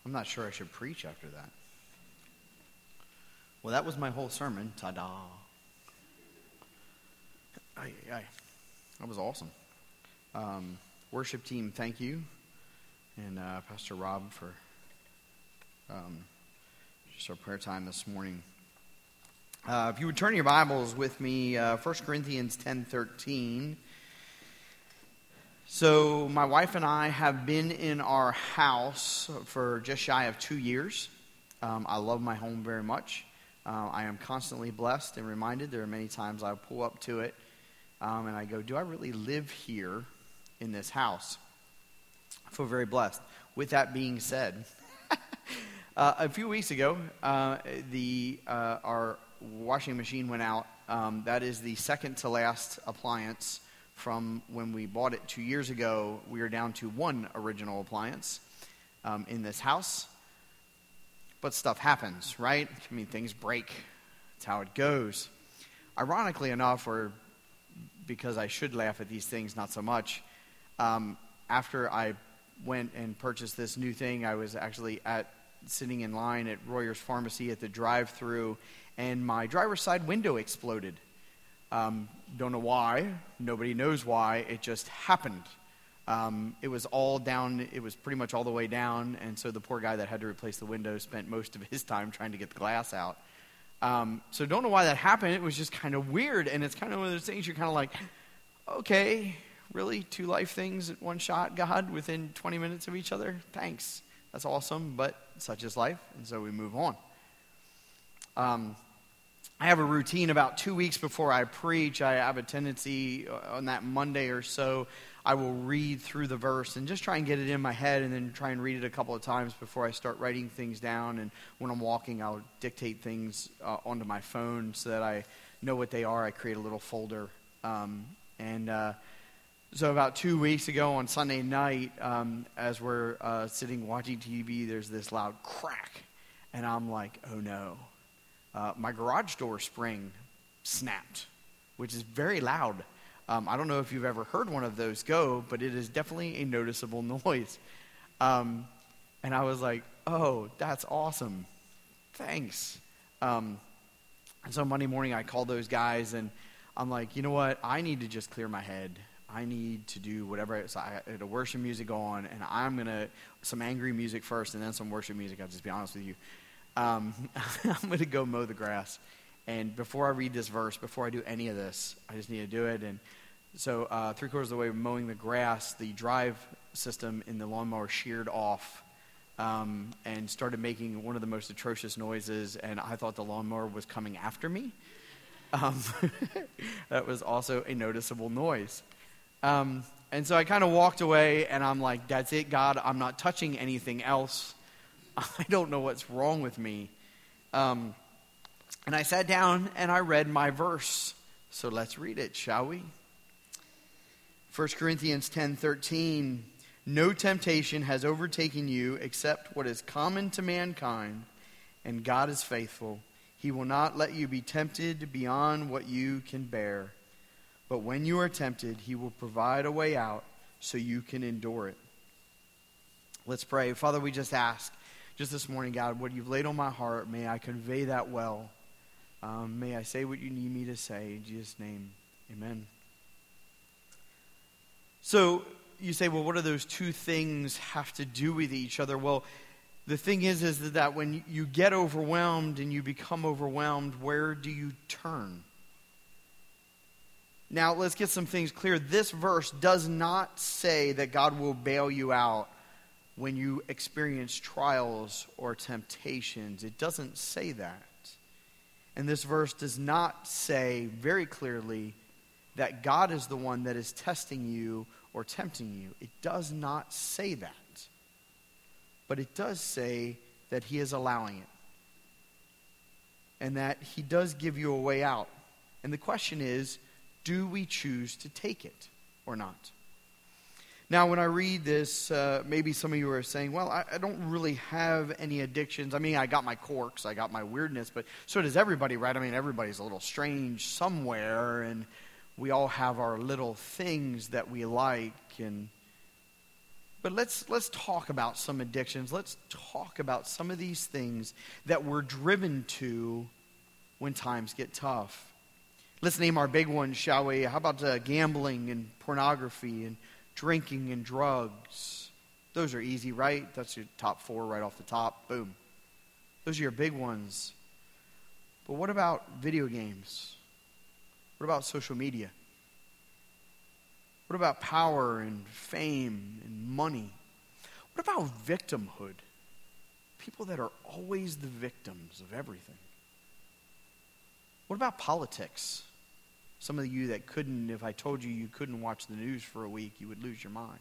I'm not sure I should preach after that. Well, that was my whole sermon. Ta-da. That was awesome. Worship team, thank you. And Pastor Rob for just our prayer time this morning. If you would turn your Bibles with me, 1 Corinthians 10:13. So my wife and I have been in our house for just shy of 2 years. I love my home very much. I am constantly blessed and reminded. There are many times I pull up to it and I go, do I really live here in this house? I feel very blessed. With that being said, a few weeks ago, our washing machine went out. That is the second to last appliance from when we bought it 2 years ago. We are down to one original appliance in this house. But stuff happens, right? I mean, things break. That's how it goes. Ironically enough, or because I should laugh at these things, not so much, after I went and purchased this new thing, I was actually sitting in line at Royer's Pharmacy at the drive-thru, and my driver's side window exploded. Don't know why. Nobody knows why. It just happened. It was all down. It was pretty much all the way down, and so the poor guy that had to replace the window spent most of his time trying to get the glass out. So don't know why that happened. It was just kind of weird, and it's kind of one of those things you're kind of like, okay, really? 2 life things at one shot, God, within 20 minutes of each other? Thanks. That's awesome, but such is life, and so we move on. I have a routine about 2 weeks before I preach. I have a tendency on that Monday or so, I will read through the verse and just try and get it in my head and then try and read it a couple of times before I start writing things down. And when I'm walking, I'll dictate things onto my phone so that I know what they are. I create a little folder. So about 2 weeks ago on Sunday night, as we're sitting watching TV, there's this loud crack. And I'm like, oh no. My garage door spring snapped, which is very loud. I don't know if you've ever heard one of those go, but it is definitely a noticeable noise. And I was like, oh, that's awesome. Thanks. And so Monday morning I called those guys and I'm like, you know what? I need to just clear my head. I need to do whatever. So I had a worship music on, and I'm going to, some angry music first and then some worship music. I'll just be honest with you. I'm going to go mow the grass. And before I read this verse, before I do any of this, I just need to do it. And so 3/4 of the way mowing the grass, the drive system in the lawnmower sheared off and started making one of the most atrocious noises. And I thought the lawnmower was coming after me. That was also a noticeable noise. And so I kind of walked away, and I'm like, that's it, God. I'm not touching anything else. I don't know what's wrong with me. And I sat down and I read my verse. So let's read it, shall we? 1 Corinthians 10:13. No temptation has overtaken you except what is common to mankind, and God is faithful. He will not let you be tempted beyond what you can bear. But when you are tempted, he will provide a way out so you can endure it. Let's pray. Father, we just ask, just this morning, God, what you've laid on my heart, may I convey that well. May I say what you need me to say. In Jesus' name, amen. So you say, well, what do those two things have to do with each other? Well, the thing is that when you get overwhelmed and you become overwhelmed, where do you turn? Now, let's get some things clear. This verse does not say that God will bail you out when you experience trials or temptations. It doesn't say that. And this verse does not say very clearly that God is the one that is testing you or tempting you. It does not say that. But it does say that he is allowing it. And that he does give you a way out. And the question is, do we choose to take it or not? Now, when I read this, maybe some of you are saying, well, I don't really have any addictions. I mean, I got my quirks, I got my weirdness, but so does everybody, right? I mean, everybody's a little strange somewhere, and we all have our little things that we like. But let's talk about some addictions. Let's talk about some of these things that we're driven to when times get tough. Let's name our big ones, shall we? How about gambling and pornography and drinking and drugs? Those are easy, right? That's your top 4 right off the top. Boom. Those are your big ones. But what about video games? What about social media? What about power and fame and money? What about victimhood? People that are always the victims of everything. What about politics? Some of you that couldn't, if I told you couldn't watch the news for a week, you would lose your mind.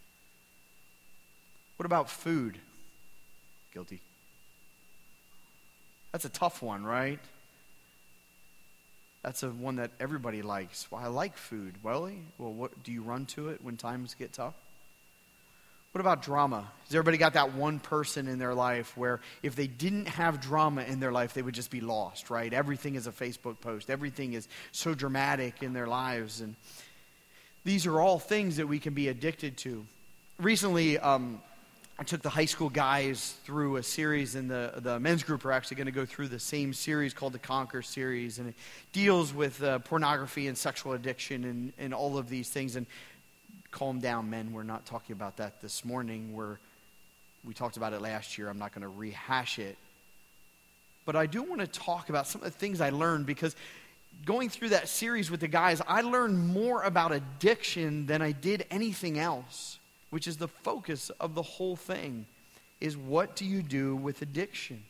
What about food? Guilty. That's a tough one, right? That's a one that everybody likes. Well, I like food. Well, what do you run to it when times get tough? What about drama? Has everybody got that one person in their life where if they didn't have drama in their life, they would just be lost, right? Everything is a Facebook post. Everything is so dramatic in their lives. And these are all things that we can be addicted to. Recently, I took the high school guys through a series, and the men's group are actually going to go through the same series called the Conquer series, and it deals with pornography and sexual addiction and all of these things. And calm down, men. We're not talking about that this morning. We talked about it last year. I'm not going to rehash it. But I do want to talk about some of the things I learned, because going through that series with the guys, I learned more about addiction than I did anything else, which is the focus of the whole thing, is what do you do with addiction?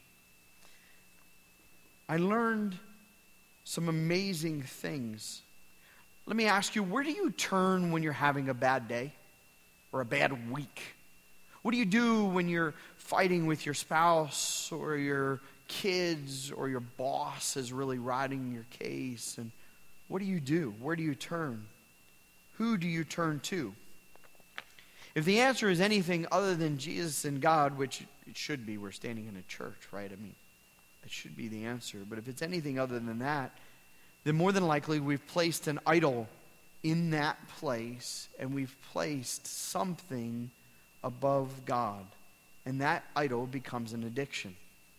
I learned some amazing things. Let me ask you, where do you turn when you're having a bad day or a bad week? What do you do when you're fighting with your spouse or your kids or your boss is really riding your case? And what do you do? Where do you turn? Who do you turn to? If the answer is anything other than Jesus and God, which it should be, we're standing in a church, right? I mean, that should be the answer. But if it's anything other than that, then more than likely we've placed an idol in that place, and we've placed something above God. And that idol becomes an addiction.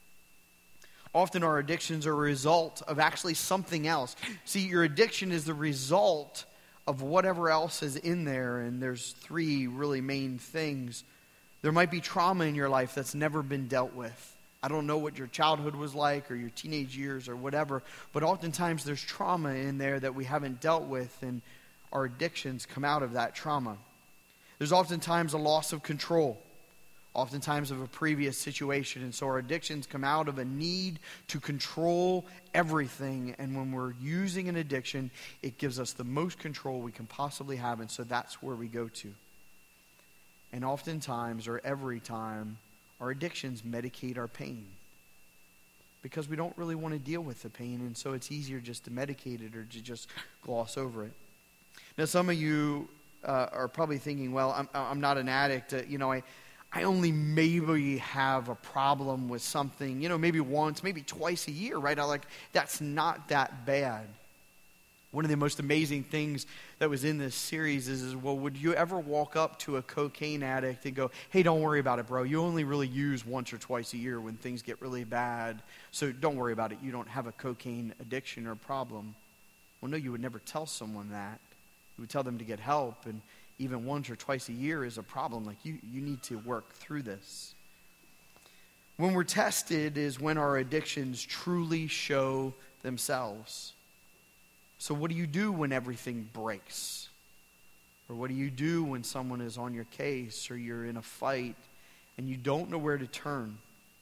Often our addictions are a result of actually something else. See, your addiction is the result of whatever else is in there, and there's 3 really main things. There might be trauma in your life that's never been dealt with. I don't know what your childhood was like or your teenage years or whatever, but oftentimes there's trauma in there that we haven't dealt with, and our addictions come out of that trauma. There's oftentimes a loss of control, oftentimes of a previous situation, and so our addictions come out of a need to control everything, and when we're using an addiction, it gives us the most control we can possibly have, and so that's where we go to. And oftentimes, or every time, our addictions medicate our pain because we don't really want to deal with the pain, and so it's easier just to medicate it or to just gloss over it. Now, some of you are probably thinking, well, I'm not an addict. I only maybe have a problem with something, maybe once, maybe twice a year, right? That's not that bad. One of the most amazing things that was in this series is, well, would you ever walk up to a cocaine addict and go, hey, don't worry about it, bro. You only really use once or twice a year when things get really bad. So don't worry about it. You don't have a cocaine addiction or problem. Well, no, you would never tell someone that. You would tell them to get help, and even once or twice a year is a problem. Like, you need to work through this. When we're tested is when our addictions truly show themselves. So what do you do when everything breaks? Or what do you do when someone is on your case or you're in a fight and you don't know where to turn?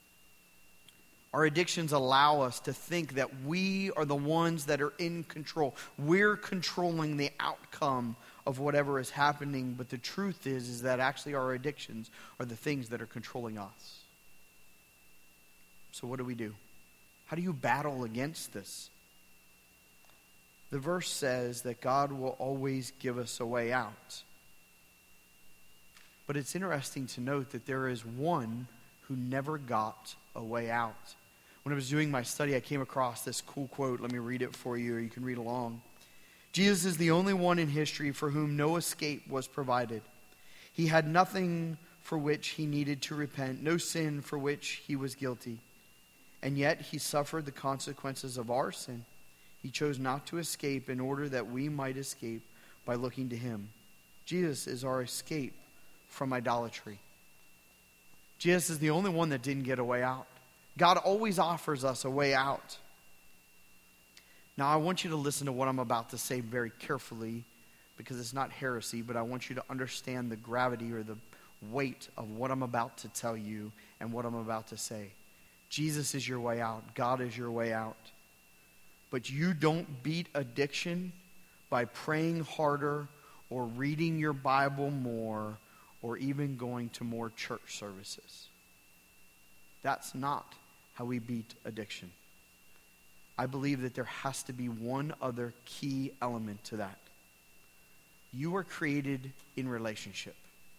Our addictions allow us to think that we are the ones that are in control. We're controlling the outcome of whatever is happening, but the truth is that actually our addictions are the things that are controlling us. So what do? How do you battle against this? The verse says that God will always give us a way out. But it's interesting to note that there is one who never got a way out. When I was doing my study, I came across this cool quote. Let me read it for you, or you can read along. Jesus is the only one in history for whom no escape was provided. He had nothing for which he needed to repent, no sin for which he was guilty. And yet he suffered the consequences of our sin. He chose not to escape in order that we might escape by looking to him. Jesus is our escape from idolatry. Jesus is the only one that didn't get a way out. God always offers us a way out. Now, I want you to listen to what I'm about to say very carefully, because it's not heresy, but I want you to understand the gravity or the weight of what I'm about to tell you and what I'm about to say. Jesus is your way out. God is your way out. But you don't beat addiction by praying harder or reading your Bible more or even going to more church services. That's not how we beat addiction. I believe that there has to be one other key element to that. You were created in relationship.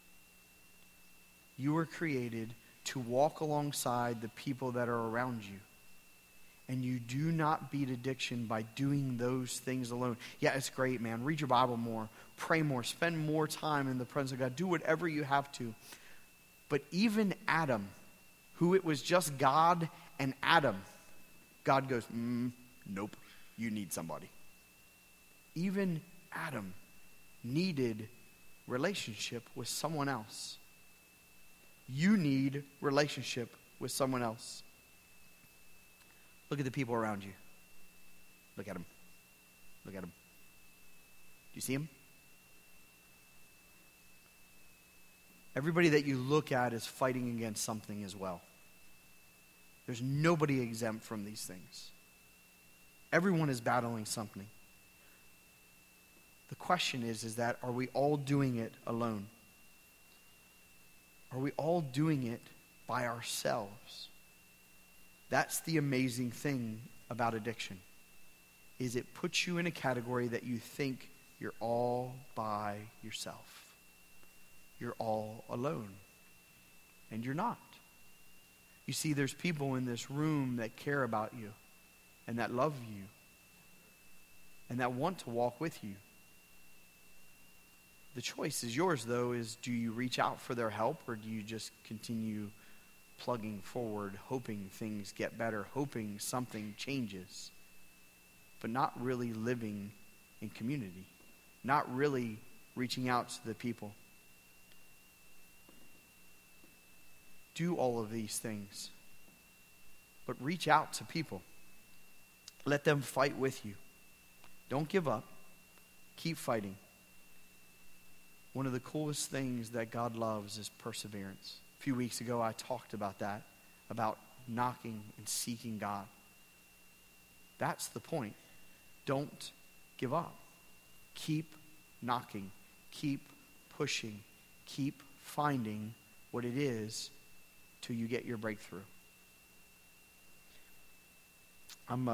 You were created to walk alongside the people that are around you. And you do not beat addiction by doing those things alone. Yeah, it's great, man. Read your Bible more. Pray more. Spend more time in the presence of God. Do whatever you have to. But even Adam, who it was just God and Adam, God goes, nope, you need somebody. Even Adam needed relationship with someone else. You need relationship with someone else. Look at the people around you. Look at them. Look at them. Do you see them? Everybody that you look at is fighting against something as well. There's nobody exempt from these things. Everyone is battling something. The question is that are we all doing it alone? Are we all doing it by ourselves? That's the amazing thing about addiction, is it puts you in a category that you think you're all by yourself. You're all alone. And you're not. You see, there's people in this room that care about you and that love you and that want to walk with you. The choice is yours, though, is do you reach out for their help or do you just continue plugging forward, hoping things get better, hoping something changes, but not really living in community, not really reaching out to the people. Do all of these things, but reach out to people. Let them fight with you. Don't give up. Keep fighting. One of the coolest things that God loves is perseverance. A few weeks ago, I talked about that, about knocking and seeking God. That's the point. Don't give up. Keep knocking. Keep pushing. Keep finding what it is till you get your breakthrough. I'm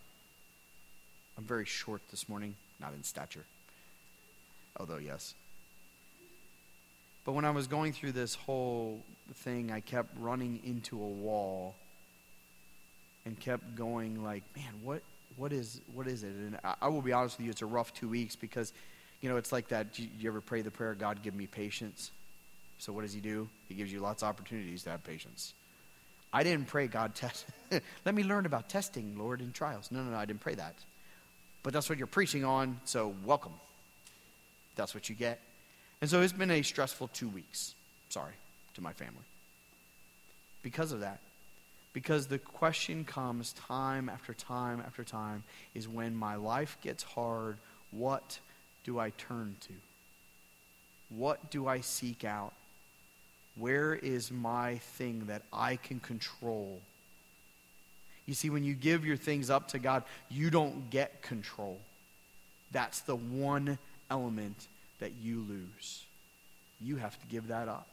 very short this morning, not in stature, although yes. But when I was going through this whole thing, I kept running into a wall and kept going like, man, what is it? And I will be honest with you, it's a rough 2 weeks because, it's like that. You ever pray the prayer, God, give me patience? So what does he do? He gives you lots of opportunities to have patience. I didn't pray, God, test. Let me learn about testing, Lord, and trials. No, I didn't pray that. But that's what you're preaching on, so welcome. That's what you get. And so it's been a stressful 2 weeks, to my family. Because of that. Because the question comes time after time after time is when my life gets hard, what do I turn to? What do I seek out? Where is my thing that I can control? You see, when you give your things up to God, you don't get control. That's the one element that you lose. You have to give that up.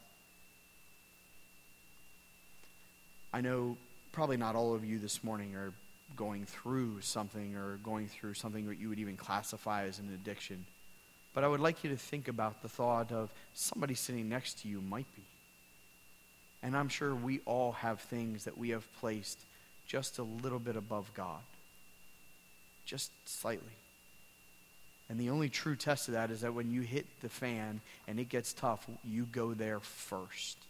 I know probably not all of you this morning are going through something that you would even classify as an addiction. But I would like you to think about the thought of somebody sitting next to you might be. And I'm sure we all have things that we have placed just a little bit above God. Just slightly. And the only true test of that is that when you hit the fan and it gets tough, you go there first.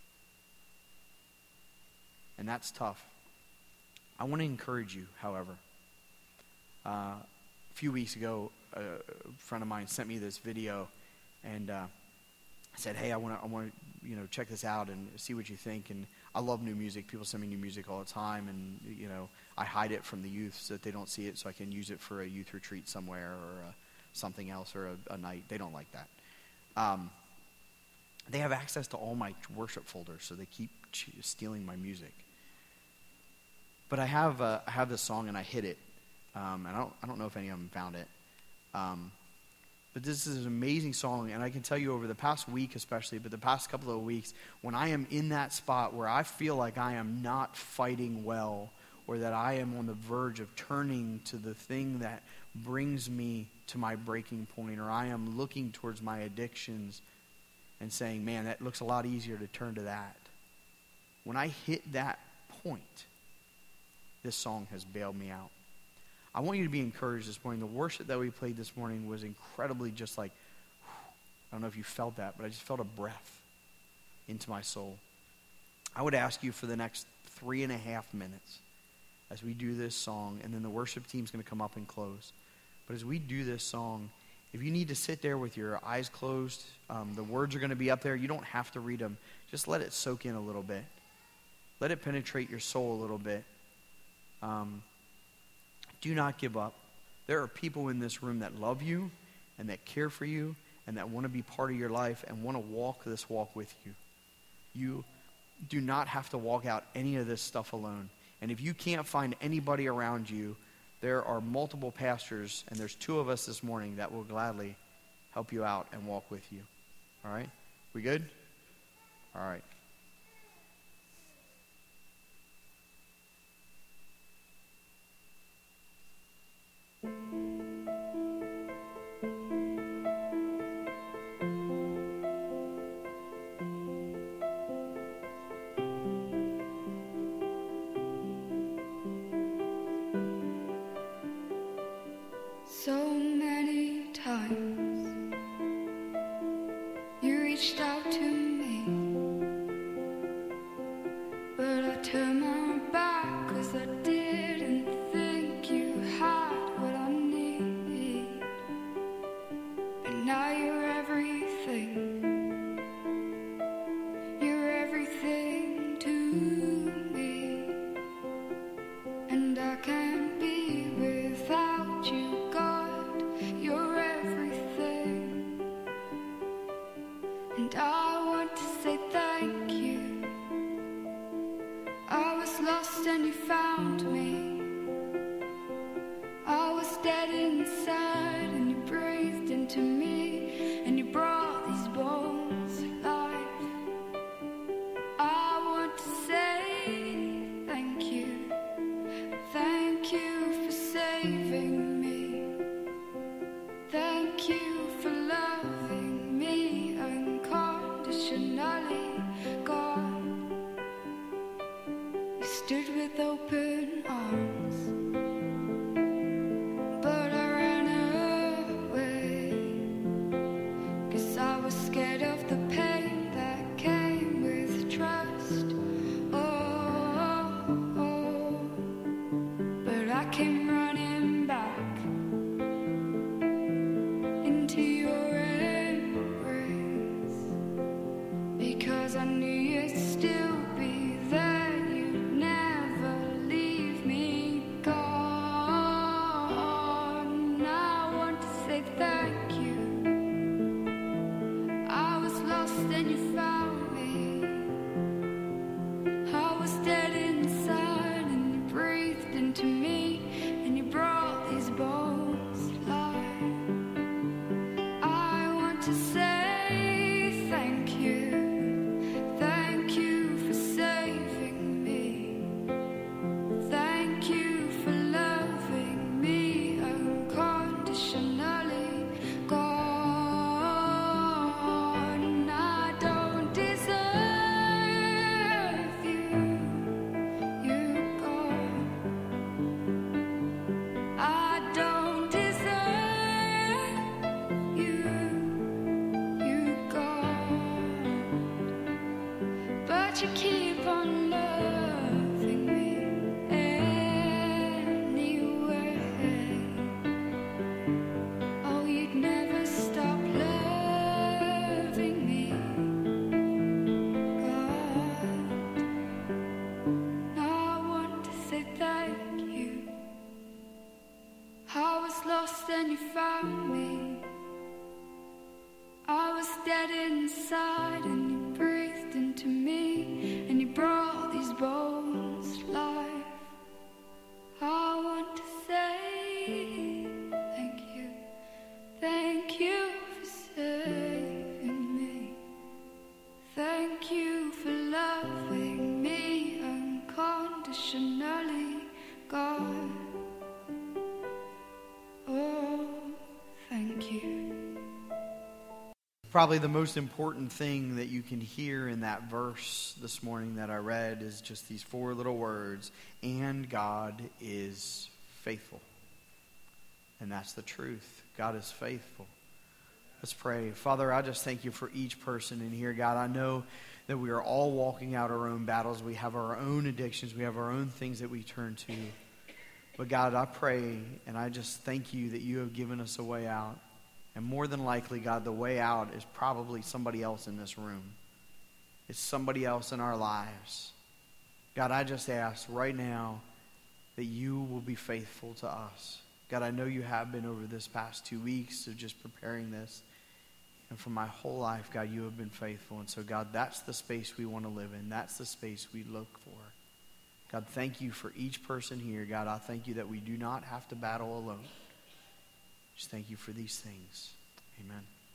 And that's tough. I want to encourage you, however. A few weeks ago, a friend of mine sent me this video and said, "Hey, I want to check this out and see what you think." And I love new music. People send me new music all the time, and I hide it from the youth so that they don't see it, so I can use it for a youth retreat somewhere or something else or a night. They don't like that. They have access to all my worship folders, so they keep stealing my music. But I have this song and I hid it, and I don't know if any of them found it. But this is an amazing song, and I can tell you over the past week especially, but the past couple of weeks, when I am in that spot where I feel like I am not fighting well, or that I am on the verge of turning to the thing that brings me to my breaking point, or I am looking towards my addictions and saying, man, that looks a lot easier to turn to that. When I hit that point, this song has bailed me out. I want you to be encouraged this morning. The worship that we played this morning was incredibly just like, I don't know if you felt that, but I just felt a breath into my soul. I would ask you for the next 3.5 minutes as we do this song, and then the worship team's going to come up and close. But as we do this song, if you need to sit there with your eyes closed, the words are going to be up there. You don't have to read them. Just let it soak in a little bit. Let it penetrate your soul a little bit. Do not give up. There are people in this room that love you and that care for you and that want to be part of your life and want to walk this walk with you. You do not have to walk out any of this stuff alone. And if you can't find anybody around you, there are multiple pastors, and there's 2 of us this morning that will gladly help you out and walk with you. All right? We good? All right. So many times you reached out to me, but I turned my back 'cause I didn't think you had what I need. But now you're everything. You're everything to me, and I can't be without you. You're everything, and I want to say thank you. I was lost and you found me. I was dead inside and you breathed into me, and you brought these bones to life. I want to say thank you. Thank you for saving me. Thank you for loving me unconditionally, God. You stood with open arms, but I ran away, 'cause I was scared of the pain that came with trust. But I came running back into your embrace, because I knew you'd still be there. You'd never leave me, God. that you keep on loving me anyway. Oh, you'd never stop loving me, God. Now I want to say thank you. I was lost and you found me. I was dead inside and you breathed into me, and you brought these bones to life. I want to say thank you. Thank you for saving me. Thank you for loving me unconditionally, God. Oh, thank you. Probably the most important thing that you can hear in that verse this morning that I read is just these four little words, and God is faithful. And that's the truth. God is faithful. Let's pray. Father, I just thank you for each person in here. God, I know that we are all walking out our own battles. We have our own addictions. We have our own things that we turn to. But God, I pray and I just thank you that you have given us a way out. And more than likely, God, the way out is probably somebody else in this room. It's somebody else in our lives. God, I just ask right now that you will be faithful to us. God, I know you have been over this past 2 weeks of just preparing this. And for my whole life, God, you have been faithful. And so, God, that's the space we want to live in. That's the space we look for. God, thank you for each person here. God, I thank you that we do not have to battle alone. Just thank you for these things. Amen.